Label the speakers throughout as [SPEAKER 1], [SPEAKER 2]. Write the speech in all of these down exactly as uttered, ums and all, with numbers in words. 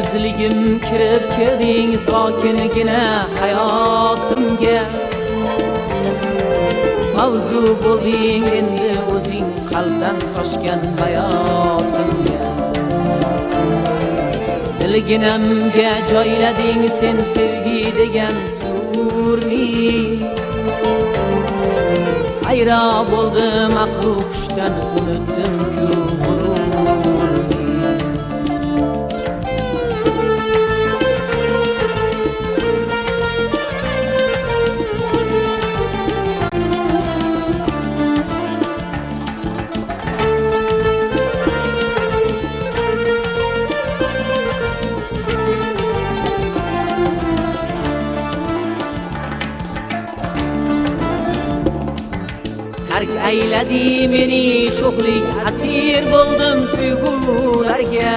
[SPEAKER 1] yuzligim kirib kelding sokingina hayotimga. Mavzu bo'lding endi o'zing qalbdan toshgan bayotimga. Dilginamga joylading sen sevgi degan sururni. Ayra bo'ldim aqlu hushdan unutdim-ku g'ururni. Tark ayladi meni sho'xlik, asir bo'ldim tuyg'ularga.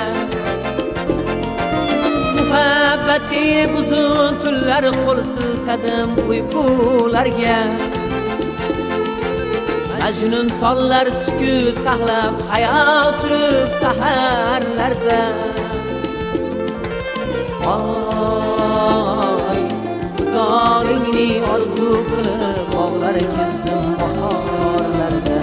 [SPEAKER 1] Muhabbati uzun tunlar qo'l siltadim uyqularga. Majnun tollar sukut saqlab xayol surib saharlarda. Voy, visolingni orzu qilib bog'lar kezdim bahorlarda.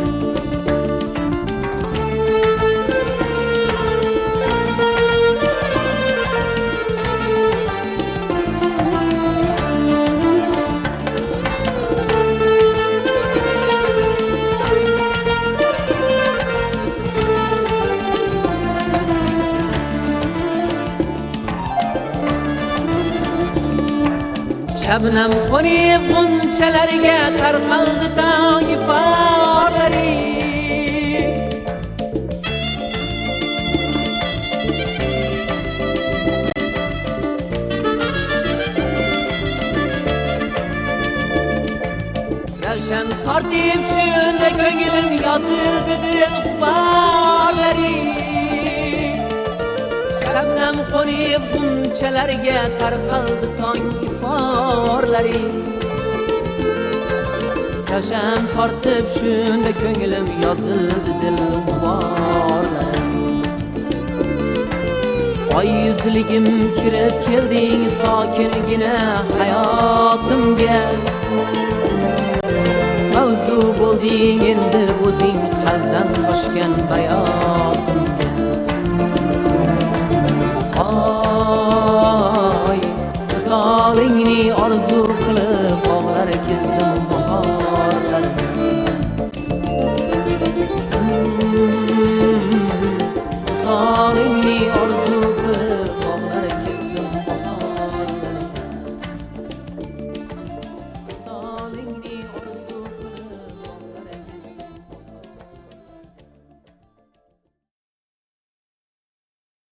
[SPEAKER 1] Shabnam qo'nib g'unchalarga tarqaldi tong iforlari. Ravshan tortib shunda ko'nglim yozildi dil g'uborlari. Shabnam qo'nib g'unchalarga tarqaldi tong iforlari. Ravshan tortib shunda ko'nglim yozildi dil g'uborlari. Oy yuzligim kirib kelding sokingina hayotimga. Mavzu bo'lding endi o'zing qalbdan toshgan bayotim.